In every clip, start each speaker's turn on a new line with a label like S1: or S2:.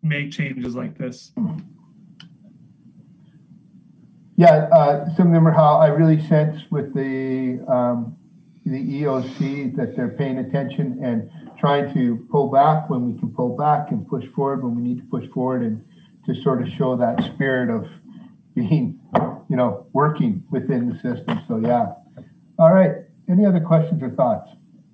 S1: make changes like this.
S2: Yeah, Assembly Howe, I really sense with the EOC that they're paying attention and trying to pull back when we can pull back and push forward when we need to push forward, and to sort of show that spirit of being, working within the system. So yeah. All right. Any other questions or thoughts?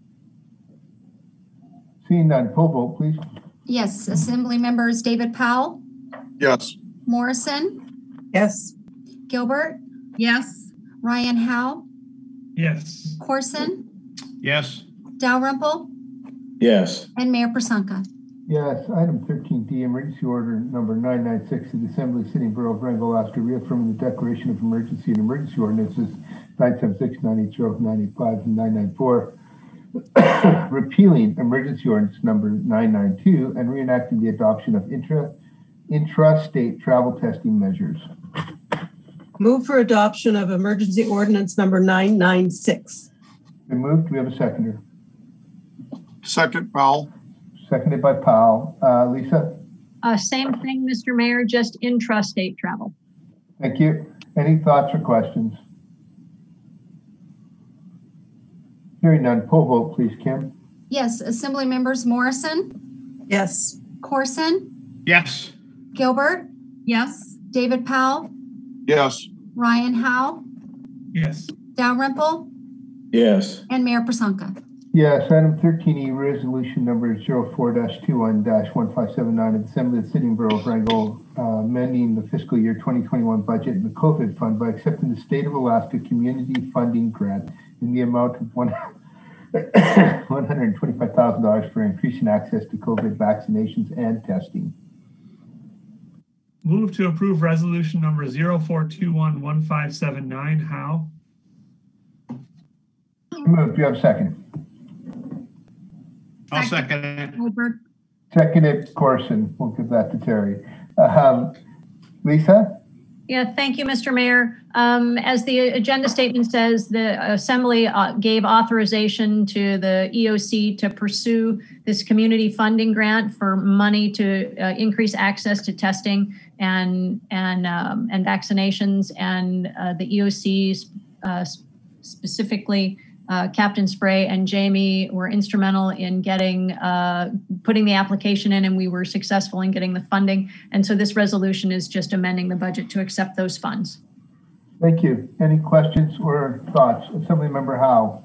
S2: Seeing none, poll vote, please.
S3: Yes. Assembly members David Powell?
S4: Yes.
S3: Morrison?
S5: Yes.
S3: Gilbert?
S5: Yes.
S3: Ryan Howe?
S1: Yes.
S3: Corson?
S4: Yes.
S3: Dalrymple?
S6: Yes.
S3: And Mayor Prasanka?
S2: Yes. Item 13D, emergency order number 996 of the Assembly Sitting Borough of Wrangell, Alaska, reaffirming the declaration of emergency and emergency ordinances 976, 980, 985, and 994. Repealing emergency ordinance number 992 and reenacting the adoption of intra-state travel testing measures.
S5: Move for adoption of emergency ordinance number 996.
S2: Been moved. Do we have a seconder?
S4: Second, Powell.
S2: Seconded by Powell. Lisa?
S7: Same thing, Mr. Mayor, just intrastate travel.
S2: Thank you. Any thoughts or questions? Hearing none, poll vote, please, Kim.
S3: Yes. Assembly members Morrison?
S5: Yes.
S3: Corson?
S4: Yes.
S3: Gilbert?
S5: Yes.
S3: David Powell?
S4: Yes.
S3: Ryan Howe?
S1: Yes.
S3: Dalrymple?
S6: Yes.
S3: And Mayor Prasanka?
S2: Yes. Item 13E, resolution number 04-21-1579 of the Assembly of the City and Borough of Wrangell, amending the fiscal year 2021 budget and the COVID fund by accepting the State of Alaska Community Funding Grant in the amount of $125,000 for increasing access to COVID vaccinations and testing.
S1: Move to approve resolution number 04211579. Howe?
S2: Move. Do you have a second?
S4: I'll second it.
S7: Gilbert.
S2: Seconded, Corson. We'll give that to Terry. Lisa?
S7: Yeah, thank you, Mr. Mayor. As the agenda statement says, the Assembly gave authorization to the EOC to pursue this community funding grant for money to increase access to testing and vaccinations. And the EOC specifically, Captain Spray and Jamie were instrumental in getting putting the application in, and we were successful in getting the funding. And so this resolution is just amending the budget to accept those funds.
S2: Thank you. Any questions or thoughts? Assemblymember Howe.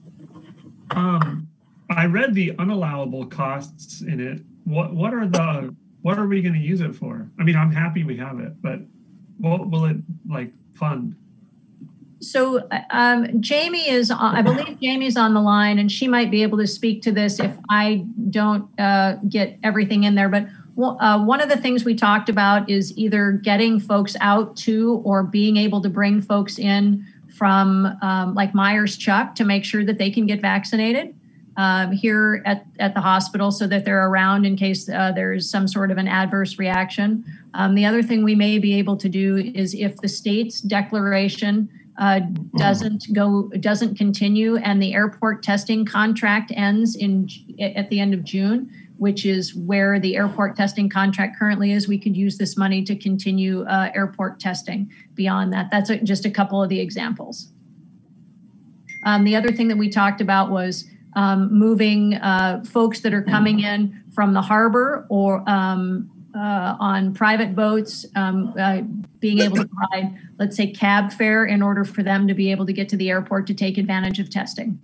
S1: I read the unallowable costs in it. What are we going to use it for? I mean, I'm happy we have it, but what will it fund?
S7: So Jamie is, I believe Jamie's on the line, and she might be able to speak to this if I don't get everything in there. But one of the things we talked about is either getting folks out to or being able to bring folks in from like Myers Chuck to make sure that they can get vaccinated here at the hospital so that they're around in case there's some sort of an adverse reaction. The other thing we may be able to do is if the state's declaration doesn't continue and the airport testing contract ends at the end of June, which is where the airport testing contract currently is, we could use this money to continue airport testing beyond that. That's just a couple of the examples. The other thing that we talked about was moving folks that are coming in from the harbor or on private boats, being able to provide, let's say, cab fare in order for them to be able to get to the airport to take advantage of testing.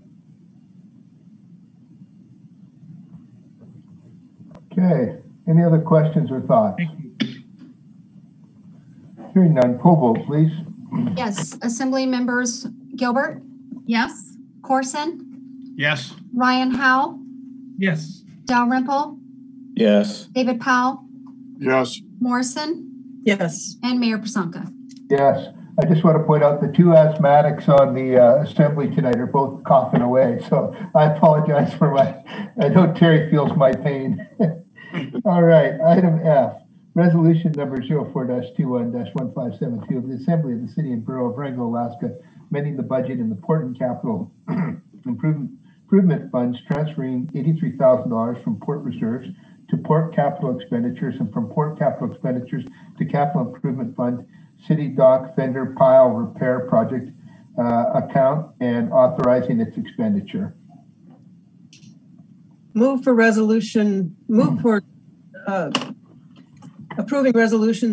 S2: Okay. Any other questions or thoughts? Hearing none, poll vote, please.
S3: Yes. Assembly members Gilbert?
S5: Yes.
S3: Corson?
S4: Yes.
S3: Ryan Howe?
S1: Yes.
S3: Dalrymple?
S6: Yes.
S3: David Powell?
S4: Yes.
S3: Morrison?
S5: Yes.
S3: And Mayor Prasanka?
S2: Yes. I just want to point out the two asthmatics on the assembly tonight are both coughing away. So I apologize for I know Terry feels my pain. All right. Item F, resolution number 04-21-1572 of the Assembly of the City and Borough of Wrangell, Alaska, amending the budget in the Port and Capital Improvement Funds, transferring $83,000 from port reserves to port capital expenditures and from port capital expenditures to capital improvement fund, city dock vendor pile repair project account and authorizing its expenditure.
S5: Move for approving resolution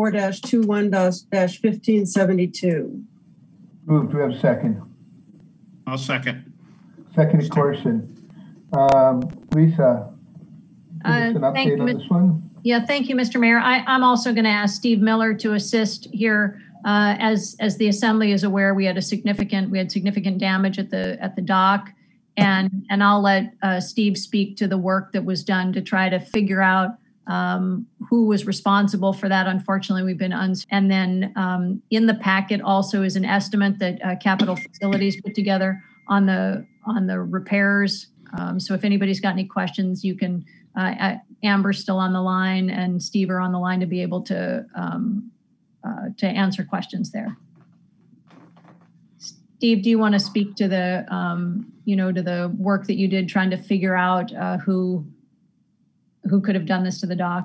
S5: 04-21-1572.
S2: Move, do we have a second?
S4: I'll second.
S2: Second, Corson. Lisa, give us an
S7: Thank
S2: update
S7: you,
S2: on this one?
S7: Yeah, thank you, Mr. Mayor. I'm also going to ask Steve Miller to assist here. As the Assembly is aware, we had significant damage at the dock, and I'll let Steve speak to the work that was done to try to figure out who was responsible for that. Unfortunately, we've been and then in the packet also is an estimate that Capital Facilities put together on the repairs. So if anybody's got any questions, you can. Amber's still on the line, and Steve are on the line to be able to answer questions there. Steve, do you want to speak to the to the work that you did trying to figure out who could have done this to the dock?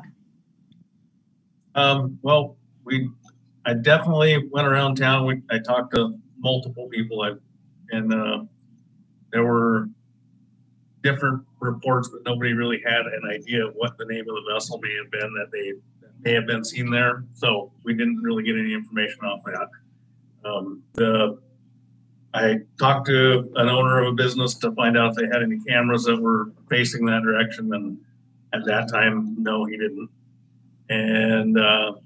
S8: Well, I definitely went around town. I talked to multiple people, and there were different reports, but nobody really had an idea of what the name of the vessel may have been that may have been seen there. So we didn't really get any information off that. I talked to an owner of a business to find out if they had any cameras that were facing that direction, and at that time, no, he didn't. And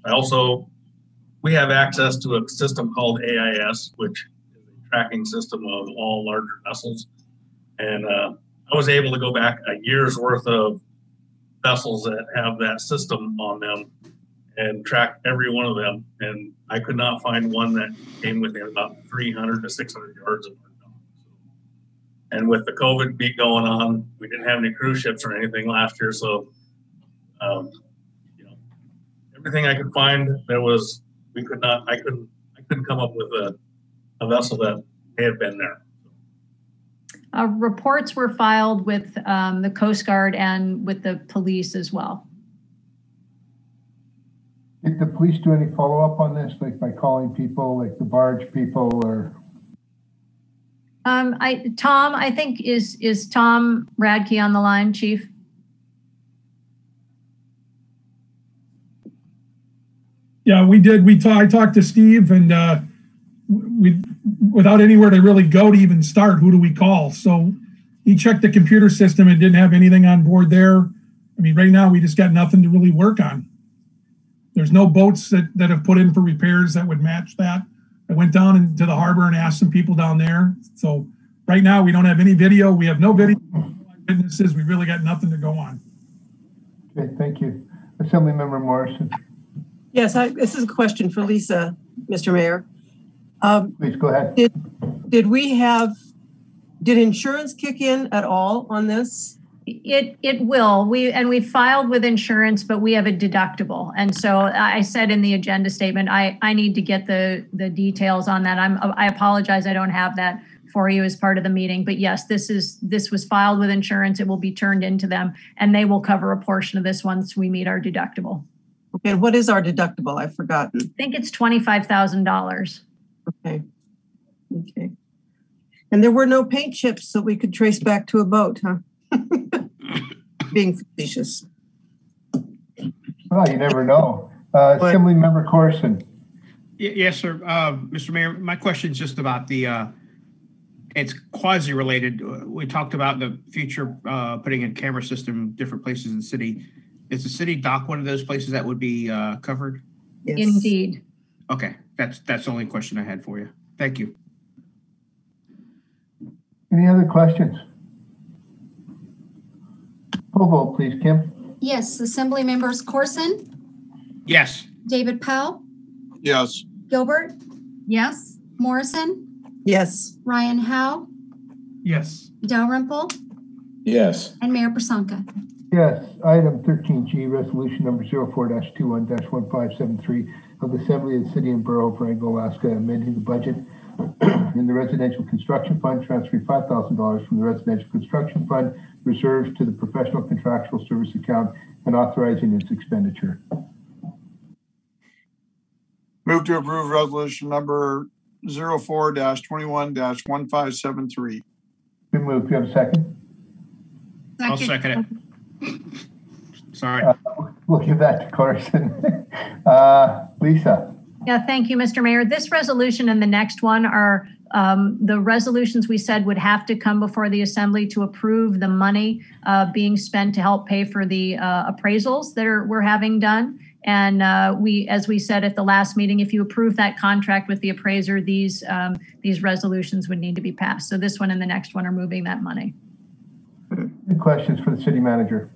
S8: we have access to a system called AIS, which is a tracking system of all larger vessels. And I was able to go back a year's worth of vessels that have that system on them and track every one of them. And I could not find one that came within about 300 to 600 yards of our dock. And with the COVID beat going on, we didn't have any cruise ships or anything last year. So, everything I could find, I couldn't come up with a vessel that may have been there.
S7: Reports were filed with the Coast Guard and with the police as well.
S2: Did the police do any follow-up on this, like by calling people, like the barge people, or?
S7: Tom, I think is Tom Radke on the line, Chief?
S9: Yeah, we did. I talked to Steve, and we, without anywhere to really go to even start, who do we call? So he checked the computer system and didn't have anything on board there. I mean, right now we just got nothing to really work on. There's no boats that have put in for repairs that would match that. I went down into the harbor and asked some people down there. So right now we don't have any video. We have no video witnesses. We really got nothing to go on.
S2: Okay, thank you. Assemblymember Morrison.
S5: Yes, this is a question for Lisa, Mr. Mayor.
S2: Please go ahead.
S5: Did insurance kick in at all on this?
S7: It will. We filed with insurance, but we have a deductible. And so I said in the agenda statement, I need to get the details on that. I apologize, I don't have that for you as part of the meeting. But yes, this was filed with insurance. It will be turned into them, and they will cover a portion of this once we meet our deductible.
S5: Okay, what is our deductible? I've forgotten.
S7: I think it's $25,000.
S5: Okay. And there were no paint chips that we could trace back to a boat, huh? Being facetious.
S2: Well, you never know. Assemblymember Corson.
S10: Yes, sir. Mr. Mayor, my question is just about it's quasi-related. We talked about the future putting a camera system in different places in the city. Is the city dock one of those places that would be covered?
S5: Yes.
S7: Indeed.
S10: Okay, that's the only question I had for you. Thank you.
S2: Any other questions? Full vote, please, Kim.
S3: Yes, Assembly Members Corson,
S10: Yes.
S3: David Powell,
S4: Yes.
S3: Gilbert,
S7: Yes.
S3: Morrison,
S5: Yes.
S3: Ryan Howe,
S1: Yes.
S3: Dalrymple,
S6: Yes.
S3: and Mayor Prasanka.
S2: Yes, item 13G, resolution number 04-21-1573 of the Assembly of the City and Borough of Wrangell, Alaska, amending the budget in the residential construction fund, transferring $5,000 from the residential construction fund reserves to the professional contractual service account and authorizing its expenditure.
S4: Move to approve resolution number 04-21-1573.
S2: Been moved. Do you have a second?
S10: I'll second it. Sorry.
S2: We'll give that to Carson. Lisa?
S7: Yeah, thank you, Mr. Mayor. This resolution and the next one are the resolutions we said would have to come before the Assembly to approve the money being spent to help pay for the appraisals that we're having done. And as we said at the last meeting, if you approve that contract with the appraiser, these resolutions would need to be passed. So this one and the next one are moving that money.
S2: Any questions for the city manager?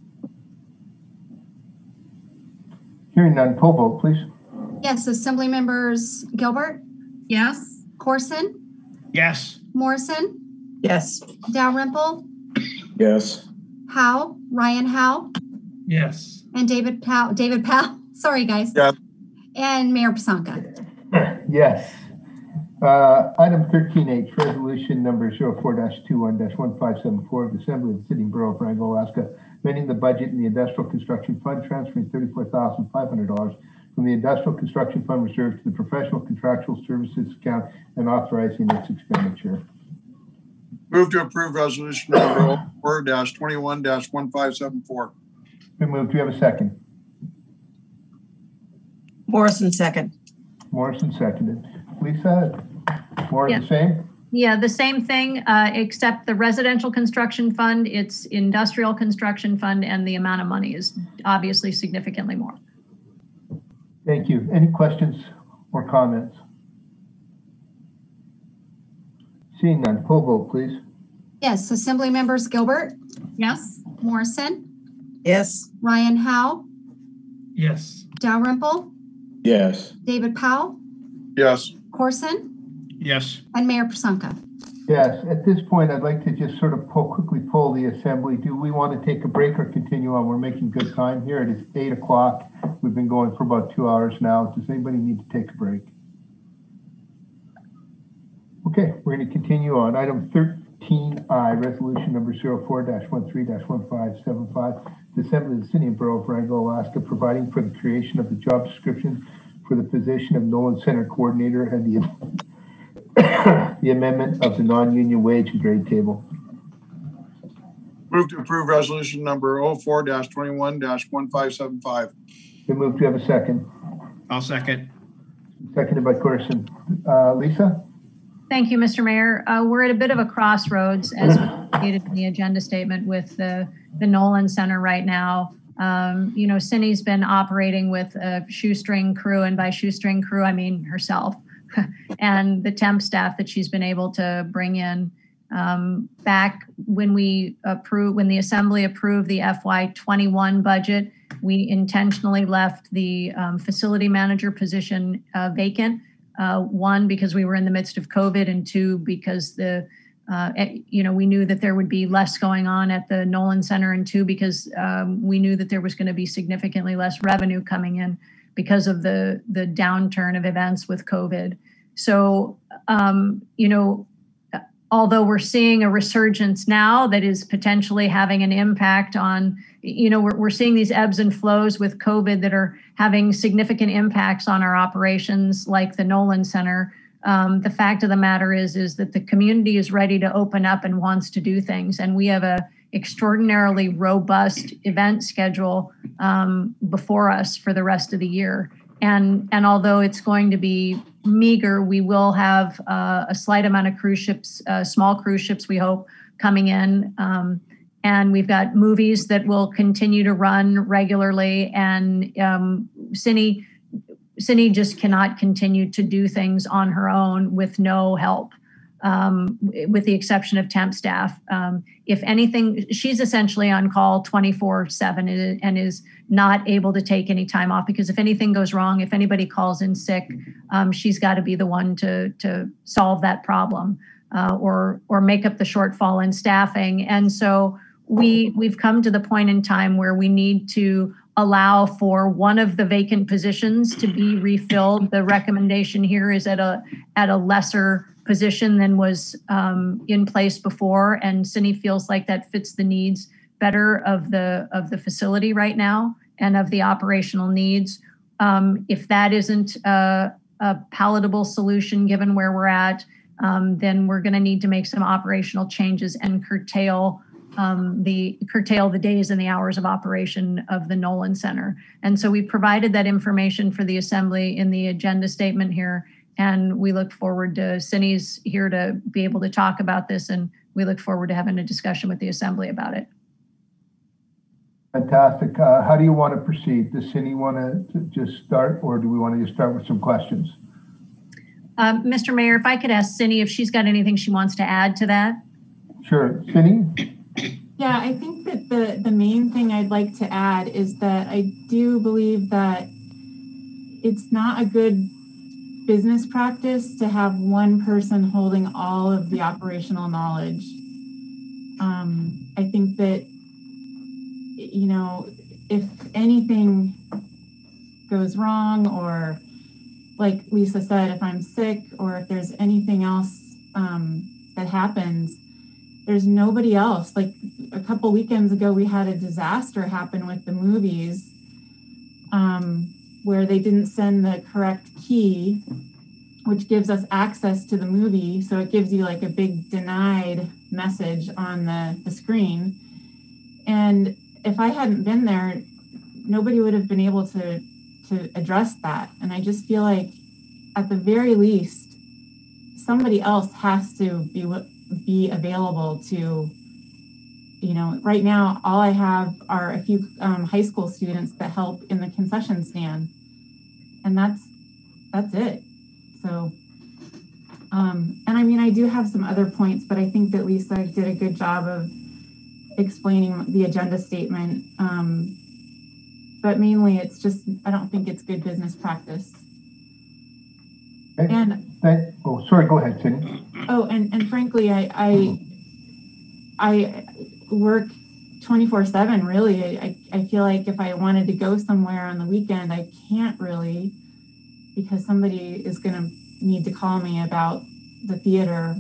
S2: Hearing none, poll vote, please.
S3: Yes, Assembly members Gilbert,
S5: Yes.
S3: Corson,
S10: Yes.
S3: Morrison,
S5: Yes.
S3: Dalrymple,
S6: Yes.
S3: Howe, Ryan Howe,
S1: Yes.
S3: and David Powell. Sorry, guys.
S4: Yes.
S3: And Mayor Pasonka.
S2: Yes. Item 13H, resolution number 04-21-1574 of the Assembly of the City and Borough of Wrangell, Alaska, amending the budget in the Industrial Construction Fund, transferring $34,500 from the Industrial Construction Fund reserve to the Professional Contractual Services account and authorizing its expenditure.
S4: Move to approve resolution number 04-21-1574.
S2: Been moved. Do you have a second?
S5: Morrison, second.
S2: Morrison seconded. Lisa, more of
S7: Yeah.
S2: the same?
S7: Yeah, the same thing, except the residential construction fund, it's industrial construction fund, and the amount of money is obviously significantly more.
S2: Thank you. Any questions or comments? Seeing none, poll vote, please.
S3: Yes, Assembly members Gilbert,
S5: Yes.
S3: Morrison,
S5: Yes.
S3: Ryan Howe,
S1: Yes.
S3: Dalrymple,
S6: Yes.
S3: David Powell,
S4: Yes.
S3: Corson,
S10: Yes.
S3: and Mayor Pasonka.
S2: Yes, at this point, I'd like to just sort of quickly poll the assembly. Do we want to take a break or continue on? We're making good time here. It is 8 o'clock. We've been going for about 2 hours now. Does anybody need to take a break? Okay, we're going to continue on. Item 13I, resolution number 04-13-1575, the Assembly of the City and Borough of Wrangell, Alaska, providing for the creation of the job description for the position of Nolan Center Coordinator and the amendment of the non-union wage and grade table.
S4: Move to approve resolution number 04-21-1575.
S2: Been moved. Do you have a second?
S10: I'll second.
S2: Seconded by Corson. Lisa?
S7: Thank you, Mr. Mayor. We're at a bit of a crossroads, as stated in the agenda statement, with the Nolan Center right now. Cindy's been operating with a shoestring crew, and by shoestring crew, I mean herself, and the temp staff that she's been able to bring in. Back when the Assembly approved the FY21 budget, we intentionally left the facility manager position vacant. One, because we were in the midst of COVID, and two, because we knew that there would be less going on at the Nolan Center, and two, because we knew that there was going to be significantly less revenue coming in because of the downturn of events with COVID. So, although we're seeing a resurgence now that is potentially having an impact on, we're seeing these ebbs and flows with COVID that are having significant impacts on our operations, like the Nolan Center. The fact of the matter is that the community is ready to open up and wants to do things. And we have a extraordinarily robust event schedule before us for the rest of the year. And although it's going to be meager, we will have a slight amount of cruise ships, small cruise ships, we hope, coming in. And we've got movies that will continue to run regularly. And Cindy just cannot continue to do things on her own with no help, with the exception of temp staff. If anything, she's essentially on call 24/7 and is not able to take any time off, because if anything goes wrong, if anybody calls in sick, she's got to be the one to solve that problem or make up the shortfall in staffing. And so we've come to the point in time where we need to allow for one of the vacant positions to be refilled. The recommendation here is at a lesser position than was in place before, and Cindy feels like that fits the needs better of the facility right now and of the operational needs. If that isn't a palatable solution given where we're at, then we're going to need to make some operational changes and curtail the days and the hours of operation of the Nolan Center. And so we provided that information for the Assembly in the agenda statement here, and we look forward to Cindy's here to be able to talk about this, and we look forward to having a discussion with the Assembly about it.
S2: Fantastic. How do you want to proceed? Does Cindy want to just start, or do we want to just start with some questions?
S7: Mr. Mayor, if I could ask Cindy if she's got anything she wants to add to that.
S2: Sure. Cindy?
S11: Yeah, I think that the main thing I'd like to add is that I do believe that it's not a good business practice to have one person holding all of the operational knowledge. I think that, you know, if anything goes wrong, or like Lisa said, if I'm sick, or if there's anything else that happens, there's nobody else. Like a couple weekends ago, we had a disaster happen with the movies where they didn't send the correct key, which gives us access to the movie. So it gives you like a big denied message on the screen. And if I hadn't been there, nobody would have been able to address that. And I just feel like at the very least, somebody else has to be available to, you know, right now, all I have are a few high school students that help in the concession stand. And that's it. So, and I mean, I do have some other points, but I think that Lisa did a good job of explaining the agenda statement. But mainly it's just, I don't think it's good business practice.
S2: Okay.
S11: And
S2: oh, sorry, go ahead, Cindy.
S11: oh, and frankly, I work 24/7 really. I feel like if I wanted to go somewhere on the weekend, I can't really, because somebody is going to need to call me about the theater.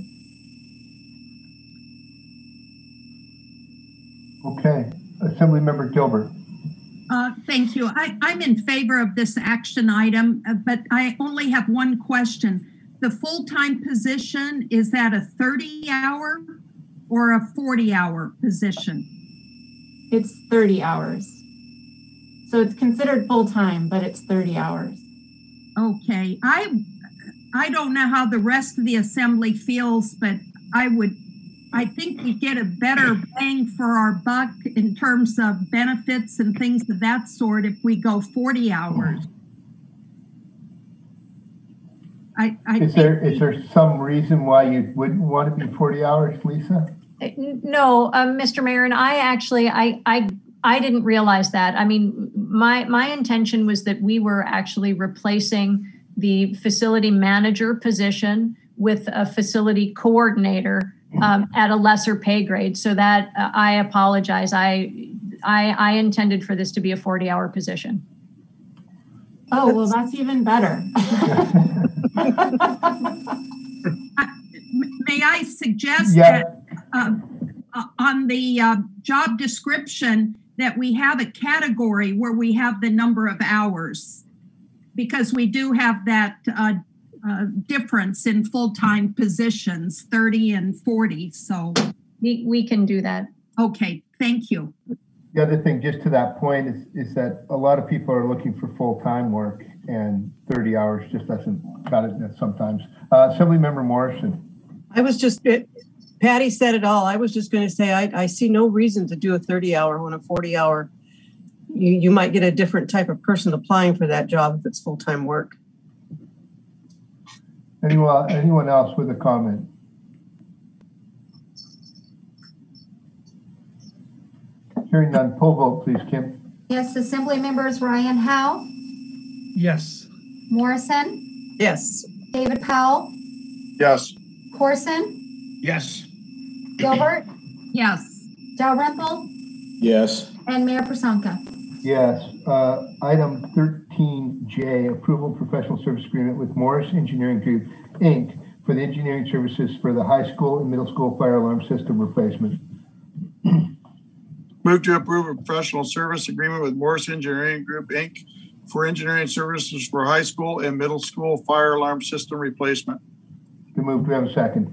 S2: Okay, Assemblymember Gilbert.
S12: Thank you. I'm in favor of this action item, but I only have one question. The full-time position, is that a 30-hour or a 40-hour position?
S11: It's 30 hours. So it's considered full-time, but it's 30 hours.
S12: Okay. I don't know how the rest of the Assembly feels, but I think we get a better bang for our buck in terms of benefits and things of that sort if we go 40 hours.
S2: Is there some reason why you wouldn't want to be 40 hours, Lisa?
S7: No, Mr. Mayor, and I didn't realize that. I mean, my intention was that we were actually replacing the facility manager position with a facility coordinator at a lesser pay grade. So that I apologize. I intended for this to be a 40-hour position.
S11: Oh, well, that's even better.
S12: May I suggest that on the job description that we have a category where we have the number of hours, because we do have that difference in full-time positions, 30 and 40. So
S7: we can do that.
S12: Okay, thank you.
S2: The other thing, just to that point, is that a lot of people are looking for full-time work, and 30 hours just doesn't cut it sometimes. Assemblymember Morrison.
S5: I was just, Patty said it all. I was just going to say, I see no reason to do a 30-hour when a 40-hour, you might get a different type of person applying for that job if it's full-time work.
S2: Anyone else with a comment? Hearing none, poll vote, please, Kim.
S3: Yes, Assembly members Ryan Howe,
S1: Yes.
S3: Morrison,
S5: Yes.
S3: David Powell,
S4: Yes.
S3: Corson,
S10: Yes.
S3: Gilbert,
S12: Yes.
S3: Dalrymple,
S6: Yes.
S3: and Mayor Prasonka.
S2: Yes. Item 13J, approval professional service agreement with Morris Engineering Group, Inc. for the engineering services for the high school and middle school fire alarm system replacement.
S4: Move to approve a professional service agreement with Morris Engineering Group, Inc. for engineering services for high school and middle school fire alarm system replacement.
S2: Been moved. Do we have a second?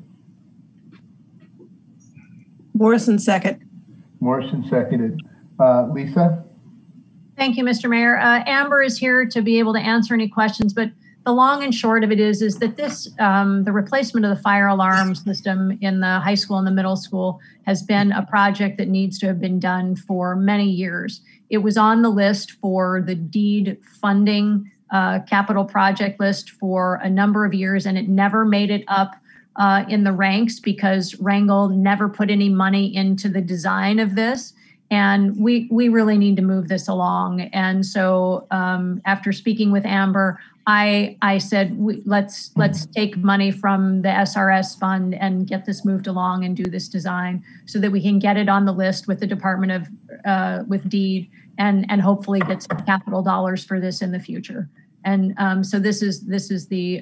S5: Morrison, second.
S2: Morrison seconded. Lisa?
S7: Thank you, Mr. Mayor. Amber is here to be able to answer any questions, but the long and short of it is that this, the replacement of the fire alarm system in the high school and the middle school has been a project that needs to have been done for many years. It was on the list for the deed funding capital project list for a number of years, and it never made it up in the ranks because Rangel never put any money into the design of this. And we really need to move this along. And so after speaking with Amber, I said, let's take money from the SRS fund and get this moved along and do this design so that we can get it on the list with the Department of, with DEED and hopefully get some capital dollars for this in the future. And so this is the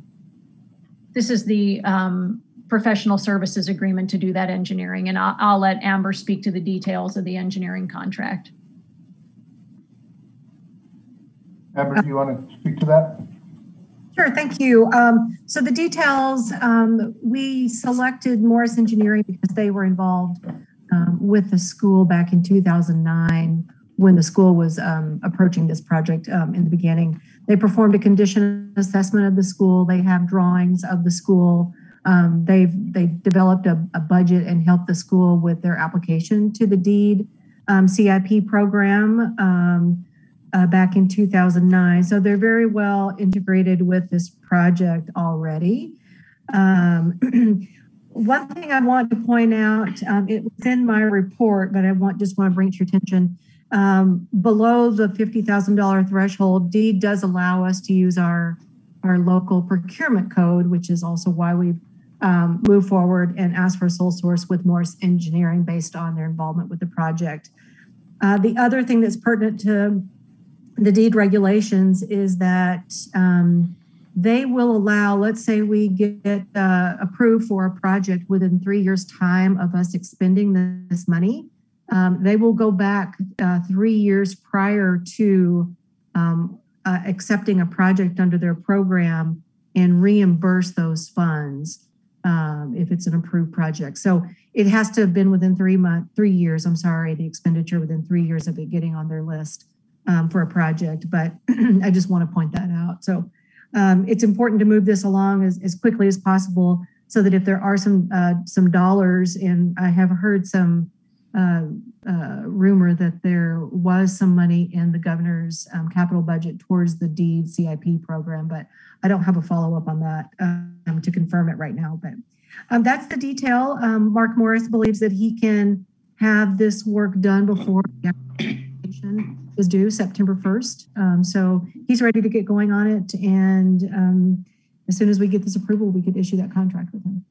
S7: professional services agreement to do that engineering. And I'll let Amber speak to the details of the engineering contract.
S2: Amber, do you want to speak to that?
S13: Sure, thank you. So the details, we selected Morris Engineering because they were involved with the school back in 2009 when the school was approaching this project in the beginning. They performed a condition assessment of the school. They have drawings of the school. They developed a budget and helped the school with their application to the DEED CIP program back in 2009. So they're very well integrated with this project already. One thing I want to point out, it was in my report, but I just want to bring it to your attention. Below the $50,000 threshold, DEED does allow us to use our local procurement code, which is also why we've moved forward and asked for a sole source with Morris Engineering based on their involvement with the project. The other thing that's pertinent to the DEED regulations is that they will allow, let's say we get approved for a project within 3 years' time of us expending this money. They will go back 3 years prior to accepting a project under their program and reimburse those funds if it's an approved project. So it has to have been within 3 years, the expenditure within 3 years of it getting on their list for a project. But I just want to point that out. So it's important to move this along as quickly as possible so that if there are some dollars, and I have heard some rumor that there was some money in the governor's capital budget towards the DEED CIP program, but I don't have a follow-up on that to confirm it right now. But that's the detail. Mark Morris believes that he can have this work done before the application is due September 1st. So he's ready to get going on it. And as soon as we get this approval, we could issue that contract with him.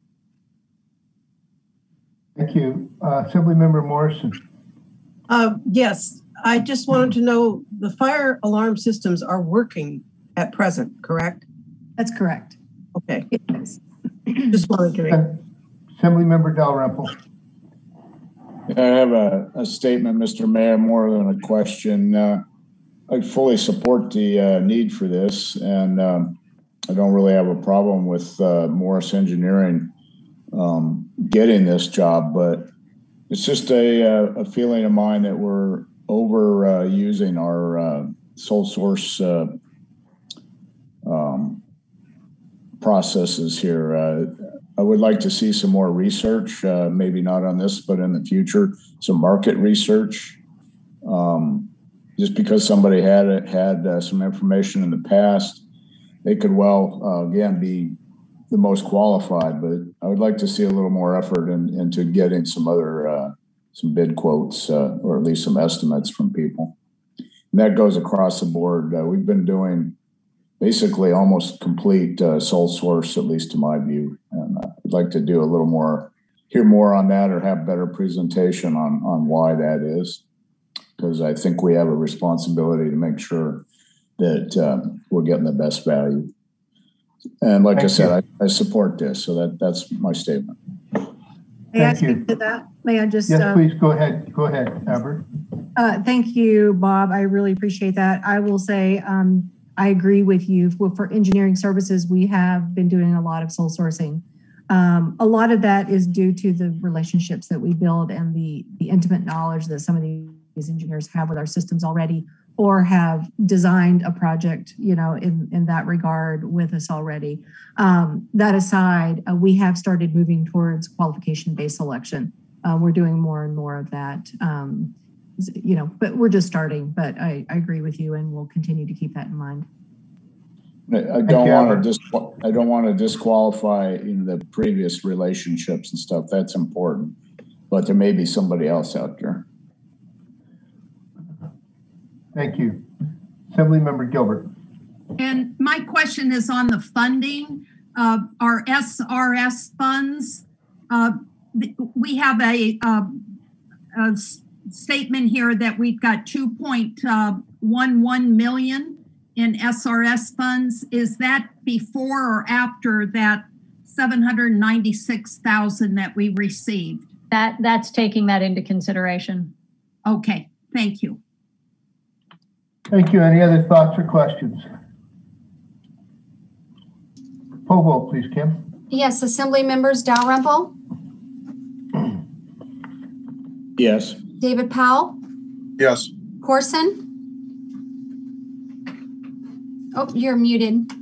S2: Thank you. Assemblymember Morrison.
S5: Yes, I just wanted to know the fire alarm systems are working at present, correct?
S13: That's correct.
S5: Okay.
S13: It is.
S5: Just wanted to make.
S2: Assemblymember Dalrymple.
S6: I have a statement, Mr. Mayor, more than a question. I fully support the need for this, and I don't really have a problem with Morris Engineering getting this job, but it's just a feeling of mine that we're overusing our sole source processes here. I would like to see some more research, maybe not on this, but in the future, some market research. Just because somebody had some information in the past, they could well, again, be the most qualified, but I would like to see a little more effort into getting some other, some bid quotes, or at least some estimates from people. And that goes across the board. We've been doing basically almost complete sole source, at least to my view. And I'd like to do a little more, hear more on that or have better presentation on why that is. because I think we have a responsibility to make sure that we're getting the best value. And like I said, I support this, so that's my statement.
S13: May I speak to that? May I just?
S2: Yes, please, go ahead. Go ahead, Amber.
S13: Thank you, Bob. I really appreciate that. I will say, I agree with you. For engineering services, we have been doing a lot of sole sourcing. A lot of that is due to the relationships that we build and the intimate knowledge that some of these engineers have with our systems already, or have designed a project, in that regard with us already. That aside, we have started moving towards qualification-based selection. We're doing more and more of that, but we're just starting. But I agree with you, and we'll continue to keep that in mind.
S6: I don't want to disqualify the previous relationships and stuff. That's important, but there may be somebody else out there.
S2: Thank you. Assemblymember Gilbert.
S12: And my question is on the funding of our SRS funds. We have a statement here that we've got 2.11 million in SRS funds. Is that before or after that 796,000 that we received?
S7: That's taking that into consideration.
S12: Okay, thank you.
S2: Thank you. Any other thoughts or questions? Poll vote, please, Kim.
S3: Yes, Assembly members Dalrymple,
S6: Yes.
S3: David Powell,
S4: Yes.
S3: Corson. Oh, you're muted.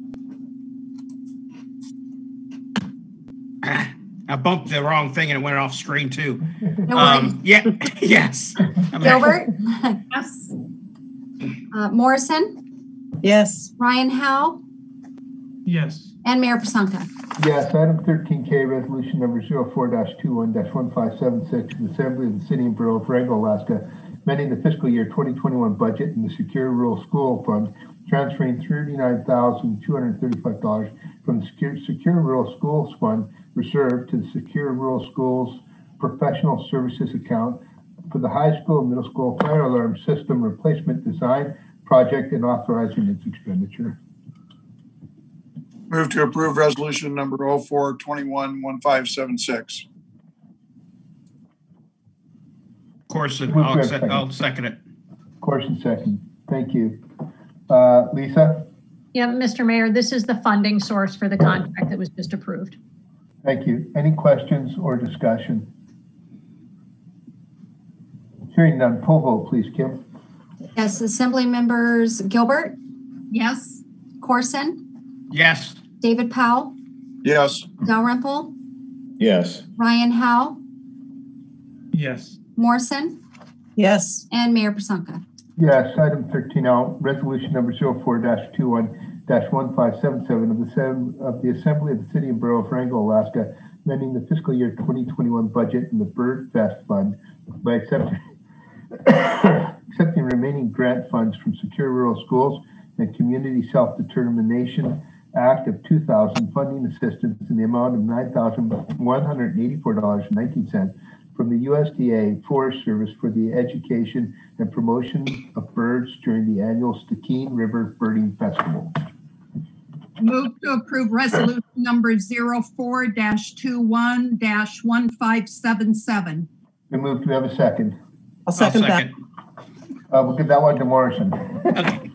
S10: I bumped the wrong thing and it went off screen too.
S3: No worries.
S10: Yeah, yes.
S3: Gilbert,
S12: Yes.
S3: Morrison,
S5: Yes.
S3: Ryan Howe,
S1: Yes.
S3: and Mayor Pasanka.
S2: Yes, item 13K, resolution number 04-21-1576, the Assembly of the City and Borough of Rango, Alaska, amending the fiscal year 2021 budget in the Secure Rural School Fund, transferring $39,235 from the Secure Rural Schools Fund reserve to the Secure Rural Schools Professional Services account for the high school and middle school fire alarm system replacement design project and authorizing its expenditure.
S4: Move to approve resolution number 04-21-1576.
S10: Corson,
S2: Move to
S10: I'll second it.
S2: Corson, second. Thank you. Lisa?
S7: Yeah, Mr. Mayor, this is the funding source for the contract that was just approved.
S2: Thank you. Any questions or discussion? Hearing none, poll vote, please, Kim.
S3: Yes, Assembly members Gilbert,
S12: Yes.
S3: Corson,
S10: Yes.
S3: David Powell,
S4: Yes.
S3: Dalrymple,
S6: Yes.
S3: Ryan Howe,
S1: Yes.
S3: Morrison,
S5: Yes.
S3: and Mayor Pasanka.
S2: Yes, item 13L, resolution number 04-21-1577 of the Assembly of the City and Borough of Rango, Alaska, amending the fiscal year 2021 budget in the Bird Fest Fund by accepting remaining grant funds from Secure Rural Schools and Community Self-Determination Act of 2000 funding assistance in the amount of $9,184.19 from the USDA Forest Service for the education and promotion of birds during the annual Stikine River Birding Festival.
S12: Move to approve resolution number 04-21-1577.
S2: We move to have a second.
S5: I'll second that.
S2: We'll give that one to Morrison.
S10: Okay.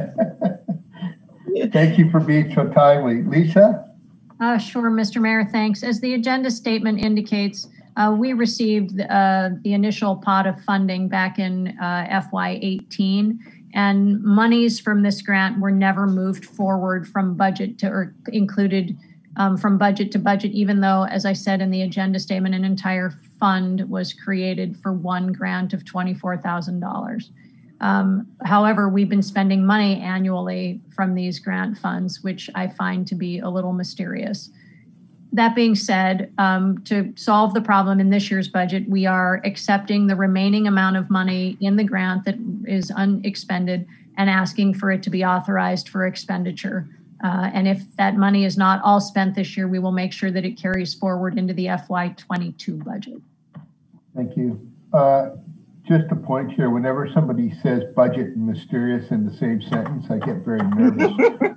S2: Thank you for being so timely. Lisa?
S7: Sure, Mr. Mayor, thanks. As the agenda statement indicates, we received the initial pot of funding back in FY18, and monies from this grant were never moved forward from budget to, or included from budget to budget, even though, as I said in the agenda statement, an entire fund was created for one grant of $24,000. However, we've been spending money annually from these grant funds, which I find to be a little mysterious. That being said, to solve the problem in this year's budget, we are accepting the remaining amount of money in the grant that is unexpended and asking for it to be authorized for expenditure. And if that money is not all spent this year, we will make sure that it carries forward into the FY22 budget.
S2: Thank you. Just a point here, whenever somebody says budget and mysterious in the same sentence, I get very nervous.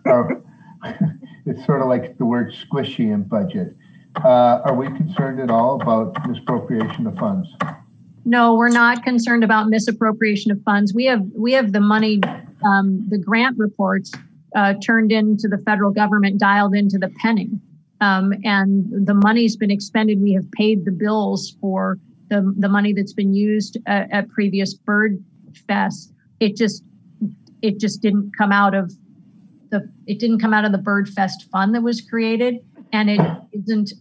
S2: It's sort of like the word squishy in budget. Are we concerned at all about misappropriation of funds?
S7: No, we're not concerned about misappropriation of funds. We have the money, the grant reports turned into the federal government, dialed into the penny. And the money's been expended. We have paid the bills for the money that's been used at previous Bird Fest. It just didn't come out of the Bird Fest fund that was created, and it isn't.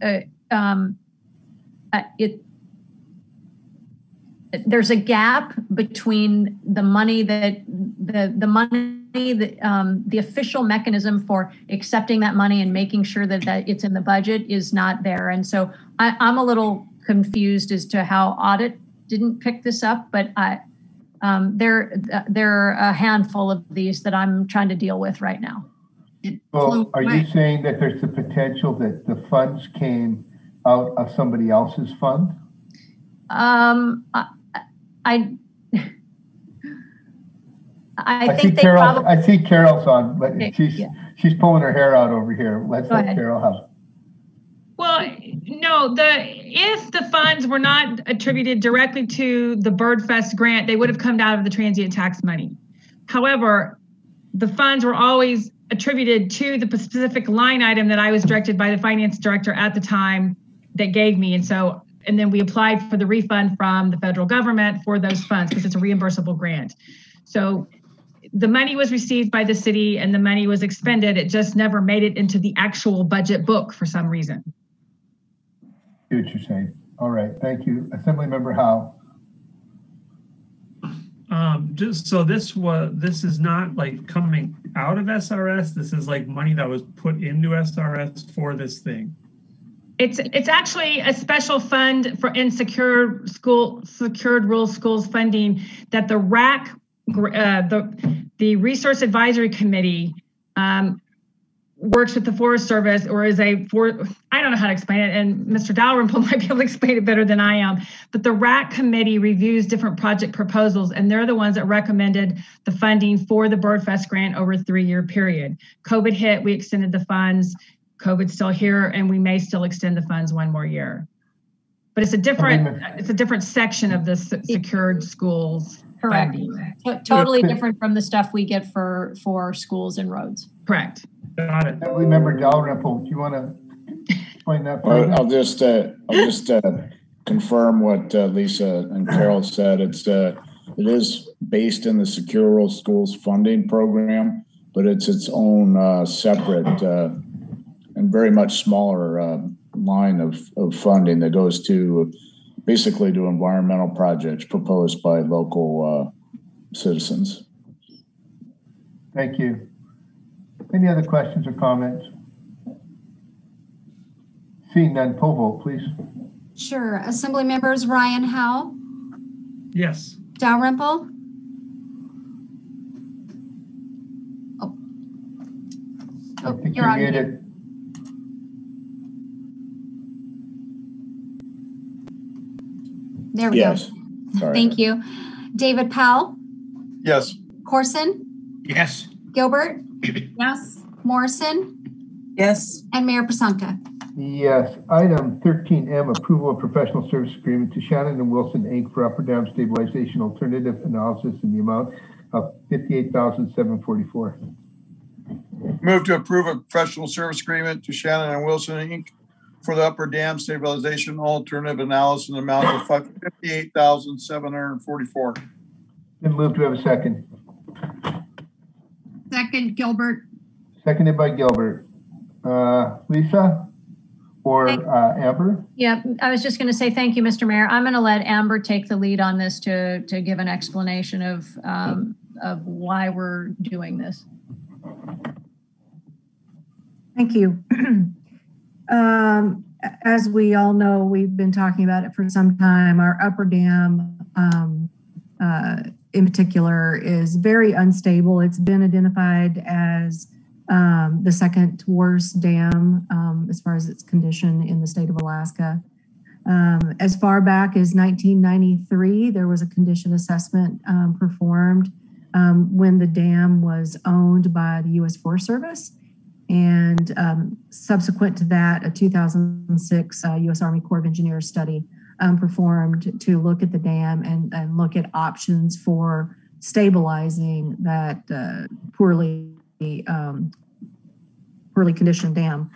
S7: There's a gap between the money that the official mechanism for accepting that money and making sure that it's in the budget is not there. And so I'm a little confused as to how audit didn't pick this up, but there are a handful of these that I'm trying to deal with right now.
S2: Well, are you saying that there's the potential that the funds came out of somebody else's fund?
S7: I
S2: think
S7: they
S2: Carol,
S7: probably.
S2: I see Carol's on, but
S7: Okay,
S2: she's pulling her hair out over here. Let's
S7: Go
S2: let
S7: ahead.
S2: Carol have it.
S14: Well, no, if the funds were not attributed directly to the Bird Fest grant, they would have come out of the transient tax money. However, the funds were always attributed to the specific line item that I was directed by the finance director at the time that gave me. And then we applied for the refund from the federal government for those funds because it's a reimbursable grant. So the money was received by the city and the money was expended. It just never made it into the actual budget book for some reason.
S2: See what you're saying. All right, thank you. Assemblymember Howe.
S1: Just so this is not like coming out of SRS. This is like money that was put into SRS for this thing.
S14: It's actually a special fund for secured rural schools funding that the RAC, the Resource Advisory Committee, works with the Forest Service, or I don't know how to explain it, and Mr. Dalrymple might be able to explain it better than I am, but the RAC committee reviews different project proposals, and they're the ones that recommended the funding for the Bird Fest grant over a 3-year period. COVID hit, we extended the funds. COVID's still here, and we may still extend the funds 1 more year. But it's a different section of the secured schools
S7: Correct.
S14: funding.
S7: Totally different from the stuff we get for schools and roads.
S14: Correct.
S1: Got it.
S2: Assemblymember Dalrymple, do you want to explain that?
S6: I'll just confirm what Lisa and Carol said. It is based in the Secure Rural Schools funding program, but it's its own separate and very much smaller line of funding that goes to basically to environmental projects proposed by local citizens.
S2: Thank you. Any other questions or comments? Seeing none, poll vote, please.
S3: Sure. Assembly members Ryan Howe,
S1: Yes.
S3: Dalrymple.
S2: I think
S3: you're
S2: you
S3: on mute.
S2: muted.
S3: There we
S6: Yes.
S3: go.
S6: Sorry.
S3: Thank you. David Powell,
S4: Yes.
S3: Corson,
S10: Yes.
S3: Gilbert,
S12: Yes.
S3: Morrison,
S5: Yes.
S3: and Mayor Pasanka.
S2: Yes. Item 13M, approval of professional service agreement to Shannon and Wilson, Inc. for Upper Dam Stabilization Alternative Analysis in the amount of $58,744.
S4: Move to approve a professional service agreement to Shannon and Wilson, Inc. for the Upper Dam Stabilization Alternative Analysis in the amount of $58,744.
S2: Then move to have a second.
S12: Second, Gilbert.
S2: Seconded by Gilbert. Lisa or Amber?
S7: Yeah, I was just going to say thank you, Mr. Mayor. I'm going to let Amber take the lead on this to give an explanation of why we're doing this.
S13: Thank you. As we all know, we've been talking about it for some time. Our upper dam, in particular, is very unstable. It's been identified as the second worst dam as far as its condition in the state of Alaska. As far back as 1993, there was a condition assessment performed when the dam was owned by the U.S. Forest Service. And subsequent to that, a 2006 U.S. Army Corps of Engineers study performed to look at the dam and look at options for stabilizing that poorly conditioned dam.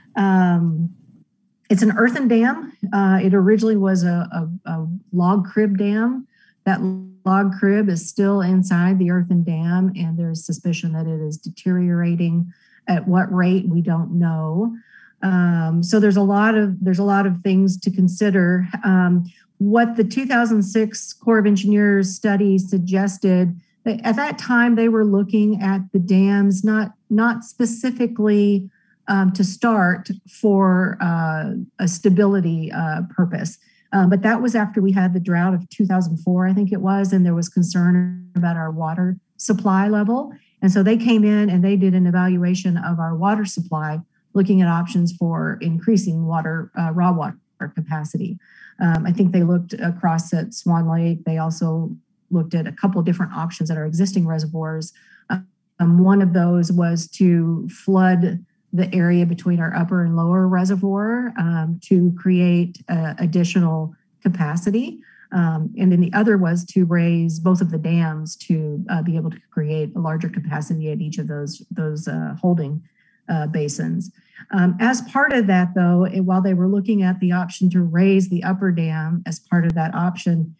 S13: It's an earthen dam. It originally was a log crib dam. That log crib is still inside the earthen dam, and there's suspicion that it is deteriorating. At what rate, we don't know. So there's a lot of things to consider. What the 2006 Corps of Engineers study suggested, at that time they were looking at the dams not specifically to start for a stability purpose. But that was after we had the drought of 2004, I think it was, and there was concern about our water supply level. And so they came in and they did an evaluation of our water supply, looking at options for increasing raw water capacity. I think they looked across at Swan Lake. They also looked at a couple of different options at our existing reservoirs. One of those was to flood the area between our upper and lower reservoir to create additional capacity. And then the other was to raise both of the dams to be able to create a larger capacity at each of those holding basins. As part of that, though, while they were looking at the option to raise the upper dam as part of that option,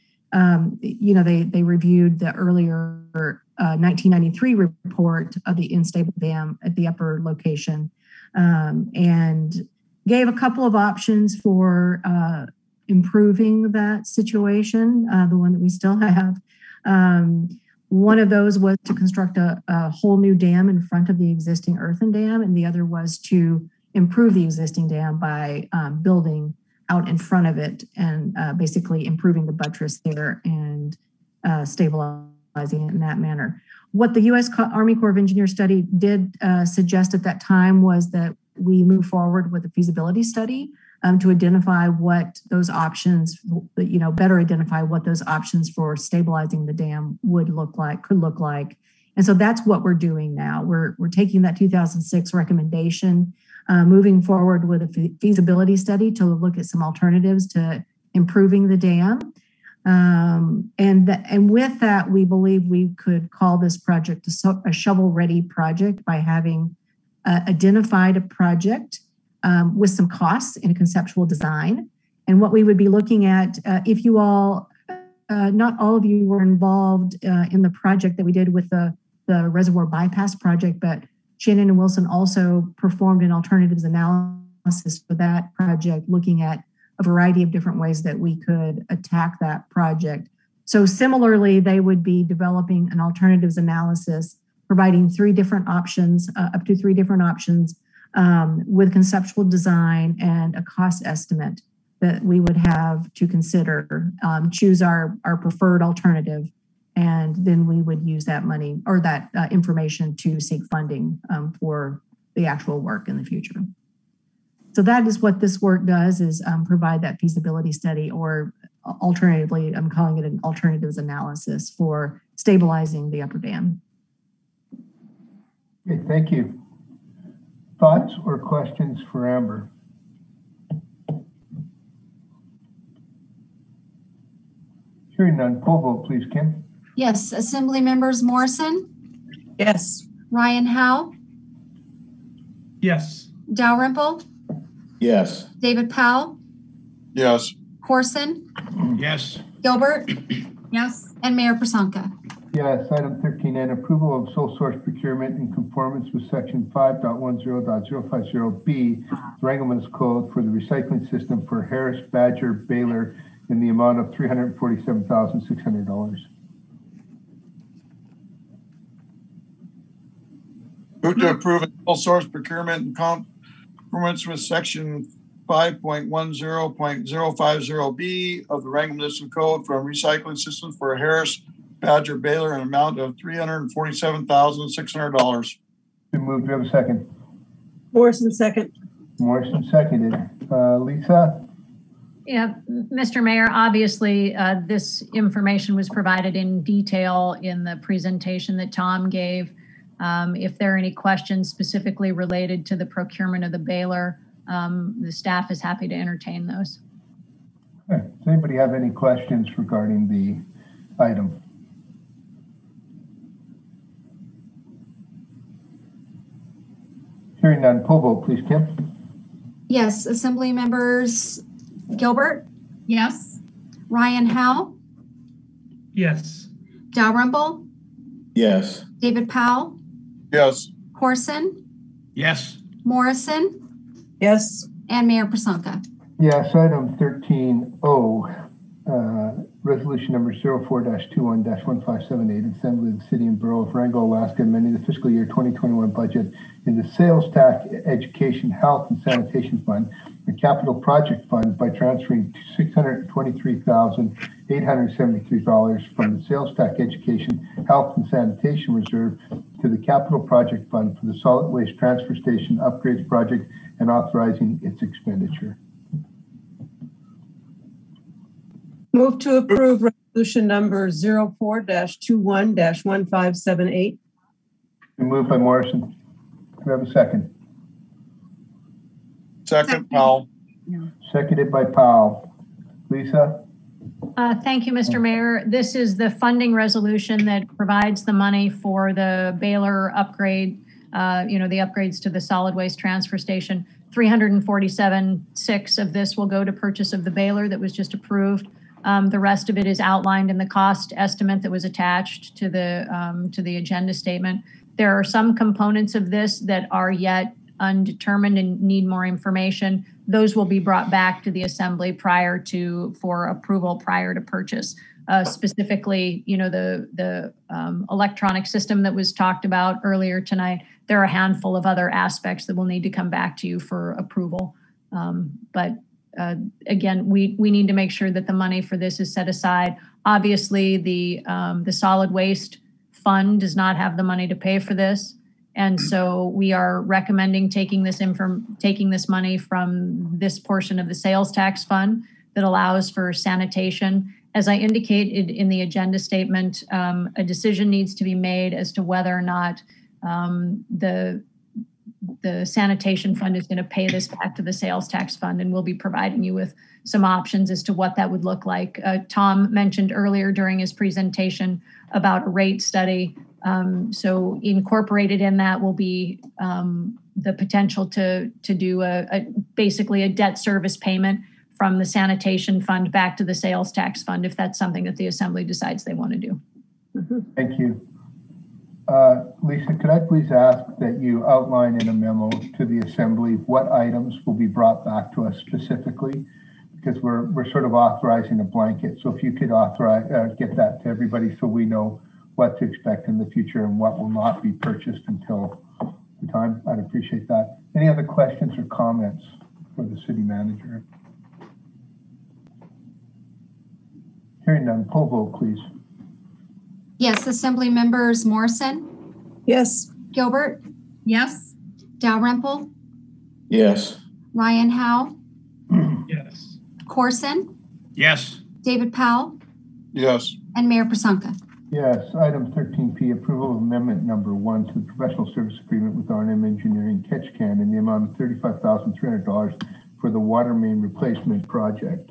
S13: they reviewed the earlier 1993 report of the unstable dam at the upper location and gave a couple of options for improving that situation, the one that we still have. One of those was to construct a whole new dam in front of the existing earthen dam, and the other was to improve the existing dam by building out in front of it and basically improving the buttress there and stabilizing it in that manner. What the U.S. Army Corps of Engineers study did suggest at that time was that we move forward with a feasibility study to identify what those options, better identify what those options for stabilizing the dam could look like. And so that's what we're doing now. We're taking that 2006 recommendation, moving forward with a feasibility study to look at some alternatives to improving the dam. And with that, we believe we could call this project a shovel-ready project by having identified a project with some costs in a conceptual design. And what we would be looking at, if you all, not all of you were involved in the project that we did with the reservoir bypass project, but Shannon and Wilson also performed an alternatives analysis for that project, looking at a variety of different ways that we could attack that project. So similarly, they would be developing an alternatives analysis, providing up to three different options, with conceptual design and a cost estimate that we would have to consider, choose our preferred alternative, and then we would use that money or that information to seek funding for the actual work in the future. So that is what this work does, is provide that feasibility study, or alternatively, I'm calling it an alternatives analysis for stabilizing the upper dam.
S2: Okay, thank you. Thoughts or questions for Amber? Hearing none, poll vote please, Kim.
S3: Yes. Assembly members Morrison,
S5: Yes.
S3: Ryan Howe,
S1: Yes.
S3: Dalrymple,
S6: Yes.
S3: David Powell,
S4: Yes.
S3: Corson,
S10: Yes.
S3: Gilbert,
S12: Yes.
S3: and Mayor Prasanka.
S2: Yes. Item 13N, approval of sole source procurement in conformance with section 5.10.050B, Durango Municipal Code for the recycling system for Harris Badger Baylor in the amount of $347,600.
S4: Move to approve a sole source procurement in conformance with section 5.10.050B of the Durango Municipal Code for a recycling system for Harris Badger Baylor in an amount of $347,600.
S2: Been moved. Do we have a second?
S5: Morrison, second.
S2: Morrison seconded. Lisa?
S7: Yeah, Mr. Mayor, obviously, this information was provided in detail in the presentation that Tom gave. If there are any questions specifically related to the procurement of the baler, the staff is happy to entertain those.
S2: Okay. Does anybody have any questions regarding the item? Hearing none, poll vote, please, Kim.
S3: Yes. Assembly members Gilbert,
S12: Yes.
S3: Ryan Howe,
S1: Yes.
S3: Dalrymple,
S6: Yes.
S3: David Powell,
S4: Yes.
S3: Corson,
S10: Yes.
S3: Morrison,
S5: Yes.
S3: and Mayor Prasanta.
S2: Yes, item 13O, resolution number 04-21-1578, Assembly of the City and Borough of Wrangell, Alaska, amending the fiscal year 2021 budget in the sales tax, education, health, and sanitation fund, the capital project fund by transferring $623,873 from the sales tax, education, health, and sanitation reserve to the capital project fund for the solid waste transfer station upgrades project and authorizing its expenditure.
S5: Move to approve resolution number 04-21-1578.
S2: Moved by Morrison. Do we have a second?
S4: Second, Powell.
S2: Seconded by Powell. Lisa?
S7: Thank you, Mr. Mayor. This is the funding resolution that provides the money for the baler upgrade, the upgrades to the solid waste transfer station. 347.6 of this will go to purchase of the baler that was just approved. The rest of it is outlined in the cost estimate that was attached to the agenda statement. There are some components of this that are yet undetermined and need more information. Those will be brought back to the assembly for approval prior to purchase. Specifically, the electronic system that was talked about earlier tonight. There are a handful of other aspects that will need to come back to you for approval. Again, we need to make sure that the money for this is set aside. Obviously, the solid waste fund does not have the money to pay for this. And so we are recommending taking this money from this portion of the sales tax fund that allows for sanitation. As I indicated in the agenda statement, a decision needs to be made as to whether or not the sanitation fund is going to pay this back to the sales tax fund, and we'll be providing you with some options as to what that would look like. Tom mentioned earlier during his presentation about a rate study. So incorporated in that will be the potential to do basically a debt service payment from the sanitation fund back to the sales tax fund, if that's something that the assembly decides they want to do.
S2: Thank you. Lisa, could I please ask that you outline in a memo to the assembly what items will be brought back to us specifically? Because we're sort of authorizing a blanket. So if you could get that to everybody so we know what to expect in the future and what will not be purchased until the time, I'd appreciate that. Any other questions or comments for the city manager? Hearing none, poll vote, please.
S3: Yes. Assembly members Morrison,
S5: Yes.
S3: Gilbert,
S12: Yes.
S3: Dalrymple,
S6: Yes.
S3: Ryan Howe,
S1: Yes.
S3: Corson,
S10: Yes.
S3: David Powell,
S4: Yes.
S3: and Mayor Prasanta.
S2: Yes, item 13P, approval of amendment number 1 to the professional service agreement with R&M Engineering Ketchikan in the amount of $35,300 for the water main replacement project.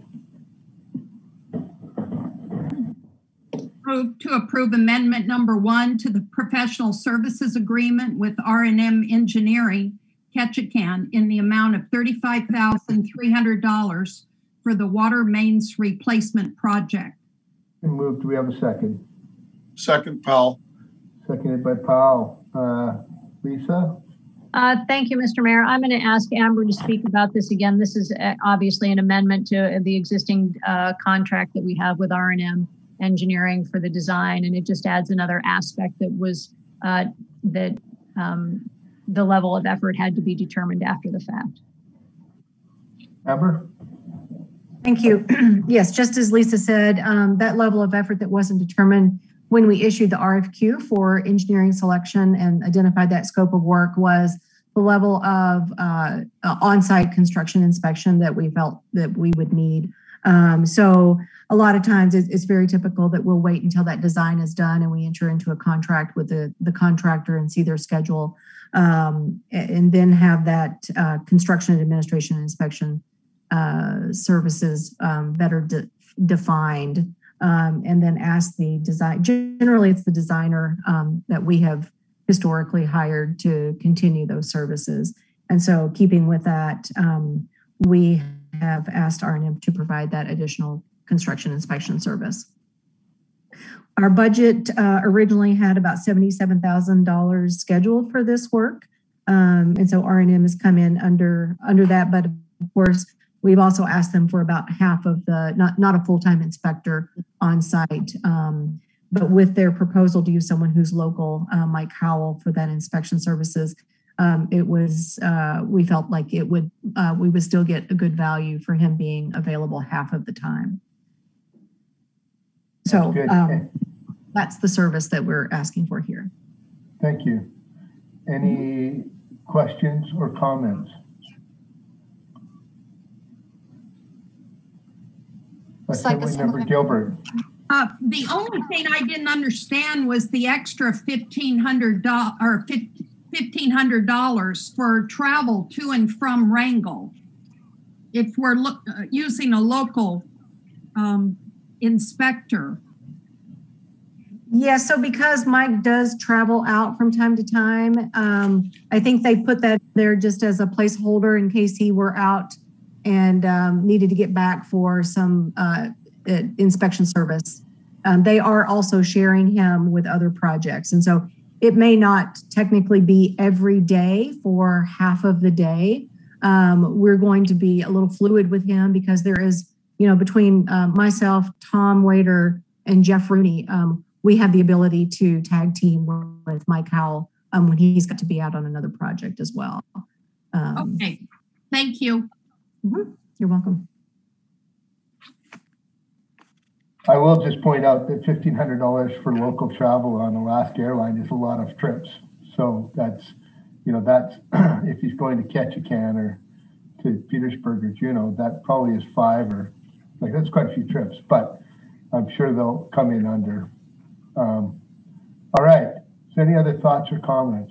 S12: Move to approve amendment number 1 to the professional services agreement with R&M Engineering Ketchikan in the amount of $35,300 for the water mains replacement project.
S2: And moved. Do we have a second?
S4: Second, Powell.
S2: Seconded by Powell. Lisa?
S7: Thank you, Mr. Mayor. I'm going to ask Amber to speak about this again. This is obviously an amendment to the existing contract that we have with R&M Engineering for the design, and it just adds another aspect that was the level of effort had to be determined after the fact.
S2: Amber?
S13: Thank you. Yes, just as Lisa said, that level of effort that wasn't determined when we issued the RFQ for engineering selection and identified that scope of work was the level of on-site construction inspection that we felt that we would need. So a lot of times it's very typical that we'll wait until that design is done and we enter into a contract with the contractor and see their schedule, and then have that construction and administration and inspection services better defined, and then ask the design. Generally, it's the designer that we have historically hired to continue those services. And so keeping with that, we have asked R&M to provide that additional construction inspection service. Our budget originally had about $77,000 scheduled for this work. And so R&M has come in under that, but of course, we've also asked them for about half of the, not a full-time inspector on site, but with their proposal to use someone who's local, Mike Howell, for that inspection services, we felt like we would still get a good value for him being available half of the time. So that's the service that we're asking for here.
S2: Thank you. Any questions or comments? Assemblymember Gilbert.
S12: The only thing I didn't understand was the extra $1,500 for travel to and from Wrangell. If we're using a local inspector.
S13: Yeah, so because Mike does travel out from time to time, I think they put that there just as a placeholder in case he were out and needed to get back for some inspection service. They are also sharing him with other projects. And so it may not technically be every day for half of the day. We're going to be a little fluid with him because there is, between myself, Tom Waiter, and Jeff Rooney, we have the ability to tag team with Mike Howell when he's got to be out on another project as well.
S12: Okay, thank you.
S13: You're welcome.
S2: I will just point out that $1,500 for local travel on Alaska Airlines is a lot of trips. So that's if he's going to Ketchikan or to Petersburg or Juneau, that probably is 5 or that's quite a few trips, but I'm sure they'll come in under. All right. Is there any other thoughts or comments?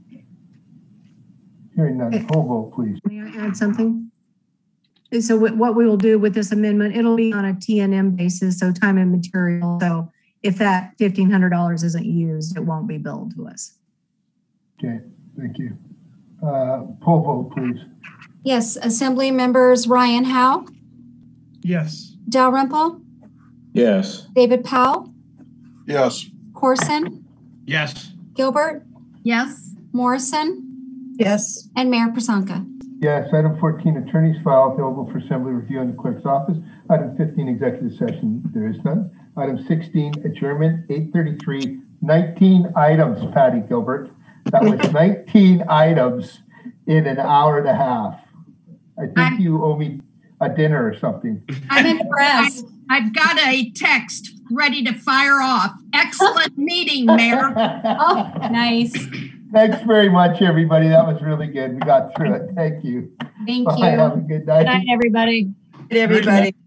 S2: Hearing none, poll vote, please.
S13: May I add something? So what we will do with this amendment, it'll be on a T&M basis, so time and material. So if that $1,500 isn't used, it won't be billed to us.
S2: Okay, thank you. Poll vote, please.
S3: Yes, Assembly members Ryan Howe,
S1: Yes.
S3: Dalrymple,
S6: Yes.
S3: David Powell,
S4: Yes.
S3: Corson,
S10: Yes.
S3: Gilbert,
S12: Yes.
S3: Morrison,
S5: Yes.
S3: and Mayor Prasanka.
S2: Yes. Item 14, attorney's file available for assembly review in the clerk's office. Item 15, executive session. There is none. Item 16, adjournment. 8:33. 19 items, Patty Gilbert. That was 19 items in an hour and a half. I think you owe me a dinner or something.
S3: I'm impressed.
S12: I've got a text ready to fire off. Excellent meeting, Mayor.
S3: Oh, nice.
S2: Thanks very much, everybody. That was really good. We got through it. Thank you.
S3: Thank
S2: Bye.
S3: you.
S2: Have a good night.
S7: Good night, everybody.
S5: Everybody.